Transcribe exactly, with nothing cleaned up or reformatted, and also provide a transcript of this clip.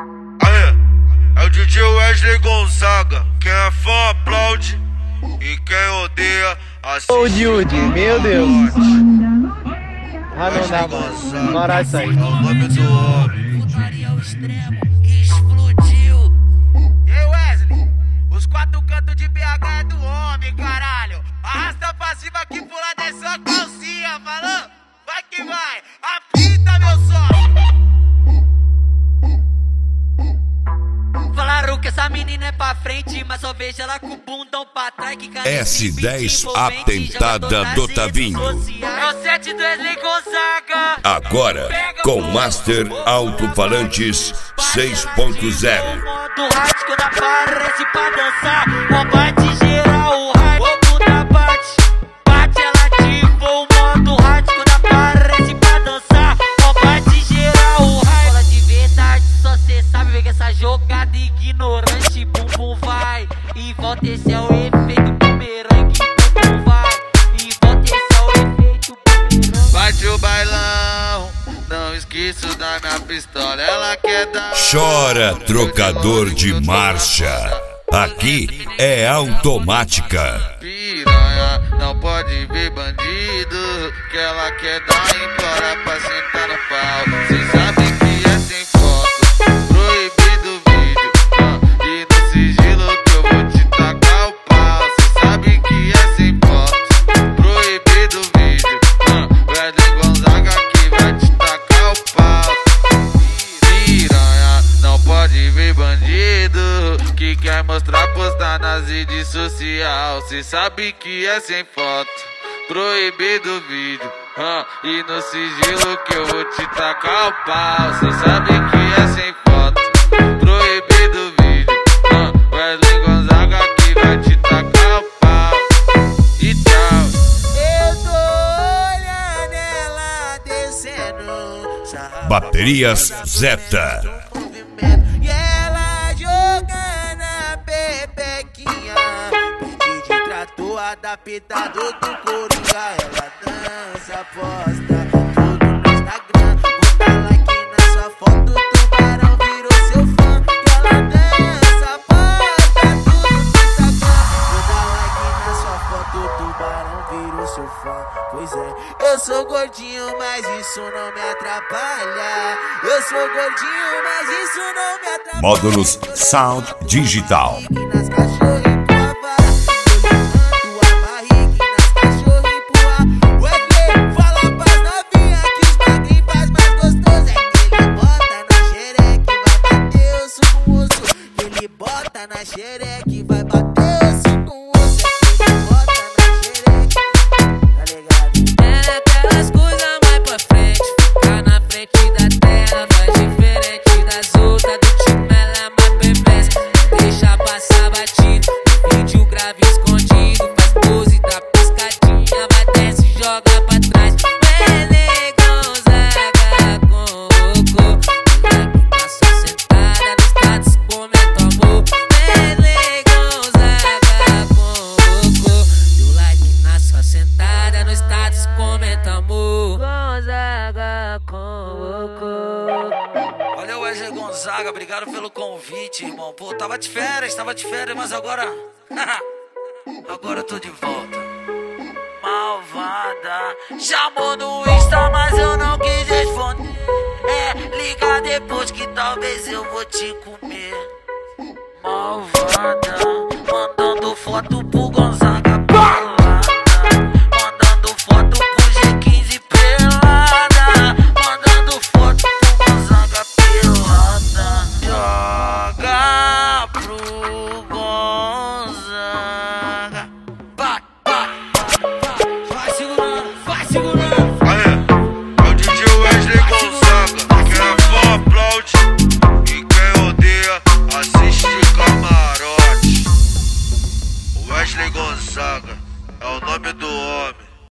Aê, é o D J Wesley Gonzaga. Quem é fã aplaude e quem odeia assiste. Ô Judy, meu Deus. Ah, não dá, mano. Bora isso aí. É o nome do homem. Putaria ao extremo, explodiu. E aí, Wesley? Os quatro cantos de B H é do homem, caralho. Arrasta pra cima que pula dessa sua calcinha, falou? Vai que vai, apita, meu sócio. Falaram que essa menina é pra frente, mas só vejo ela com o bundão pra trás. Que S dez Atentada do Tavinho. É o sete do Wesley Gonzaga. Agora com Master Alto-Falantes seis ponto zero. Do rádio quando aparece pra dançar. Uma bate geral, o rádio. Ô puta bate, bate ela ativa. O modo rádio quando aparece pra dançar. Uma bate geral, o rádio. Bola de verdade, só cê sabe ver que essa jogada ignorante. Bum bum vai e volta, esse é o efeito bumerangue. Bum bum vai e volta, esse é o efeito bumerangue. Bate o bailão, não esqueço da minha pistola. Ela quer dar. Chora, trocador de marcha. Aqui é automática. Piranha, não pode ver bandido, que ela quer dar embora pra sentar no pau. Cê sabe que é sem foto, proibido o vídeo, ah, e no sigilo que eu vou te tacar o pau. Cê sabe que é sem foto, proibido o vídeo, ah, Wesley Gonzaga que vai te tacar o pau. Piranha, não pode ver bandido, que quer mostrar, postar nas redes social. Cê sabe que é sem foto, proibido o vídeo, ah, e no sigilo que eu vou te tacar o pau. Cê sabe que é sem foto, proibido o vídeo, ah, Wesley Gonzaga que vai te tacar o pau. E tchau. Eu tô olhando ela descendo, sabe? Baterias Zeta. E ela jogando a pepequinha, pede de trator adaptado do Coringa. Ela dança, posta tudo no Instagram, bota like na sua foto, tubarão virou seu fã. E ela dança, posta tudo no Instagram, bota like na sua foto, tubarão virou seu fã. Pois é, eu sou gordinho, mas isso não me atrapalha. Eu sou gordinho, mas isso não me atrapalha. Módulos Sound Digital. Nas cachorro empurra a vara, eu levanto a barriga e nas cachorro empurra. Wesley, fala pras novinha que os magrinhos faz mais gostoso. É que ele bota na xereca e vai bater osso com osso. Ele bota na xereca e vai bater osso com osso. É que ele bota na xereca, tá ligado? É naquelas coisas mais pra frente, ficar na frente da tela, faz diferente das outras do time, ela é mais bebês. Deixa passar batido, vídeo grave escondido, faz pose da piscadinha, vai desce e joga pra trás. Wesley Gonzaga convocou, like na sua sentada no status, comenta o amor. Wesley Gonzaga convocou, deu like na sua sentada no status, comenta amor. Gonzaga convocou. Valeu, Wesley Gonzaga, obrigado pelo convite, irmão. Pô, tava de férias, tava de férias, mas agora... agora eu tô de volta. Malvada, chamou no Insta, mas eu não quis responder. É, liga depois que talvez eu vou te comer. Malvada.